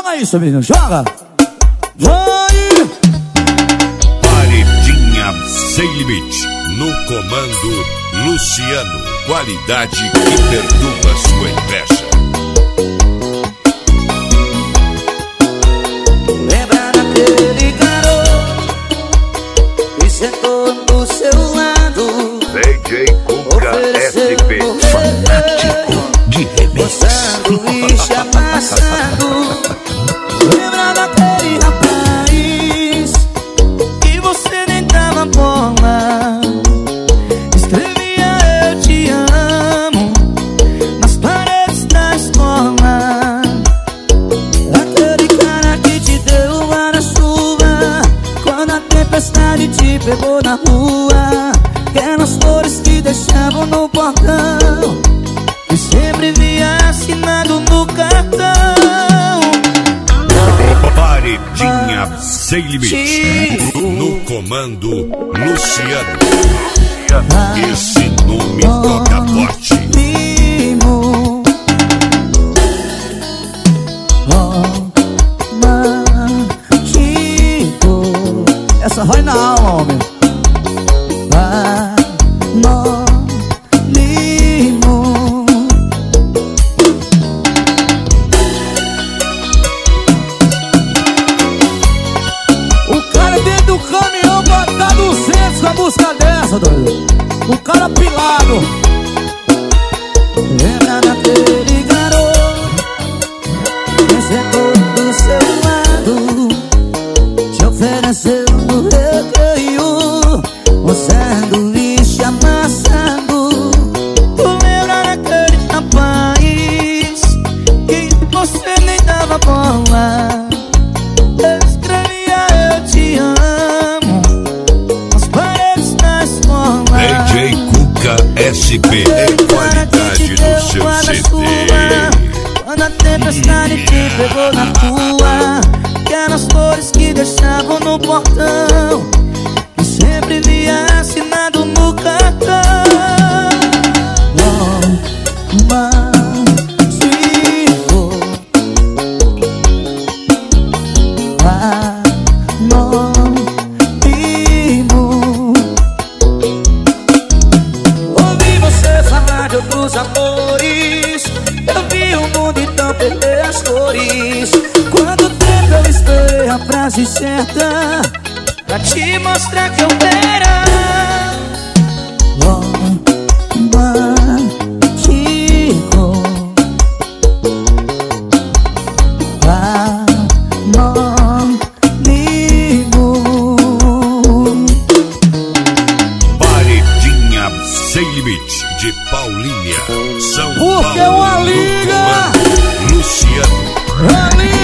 Joga isso, menino, joga. Vai! Paredinha sem limite. No comando, Luciano. Qualidade que perturba sua inveja. Lembra daquele garoto que sentou do seu lado? DJ Cuca SP. Fanático de remix. Sanduíche amassado. Lembra daquele rapaz Que você nem dava bola. Escrevia eu te amo nas paredes da escola. aquele cara que te deu guarda-chuva quando a tempestade te pegou na rua? Aquelas flores que deixavam no portão Que sempre via assinado no cartão. Paredinha sem limite. No comando, Luciano. Esse nome toca forte. Limo, romantico. Essa vai na alma, homem. Anônimo. O cara dentro do caminhão botar 200 com a música dessa, doido. O cara pilado. Lembra daquele garoto que sentou do seu lado? Te ofereceu no recreio Um sanduíche amassado. Tu lembra daquele rapaz Que você nem dava bola. Escrevia eu te amo nas paredes da escola. DJ Cuca SP. Qualidade no seu CD. Quando a tempestade te pegou na rua. Aquelas flores que deixavam no portão Que sempre via assinado no cartão. Romantico. Anônimo. Ouvi você falar de outros amores. Eu vi o mundo então perder as cores. Quanto tempo eu esperei a frase certa Pra te mostrar que eu era romantico. Anônimo. Paredinha sem limite. De Paulinha. São Porque Paulo. uma No liga. comando, Luciano. Ali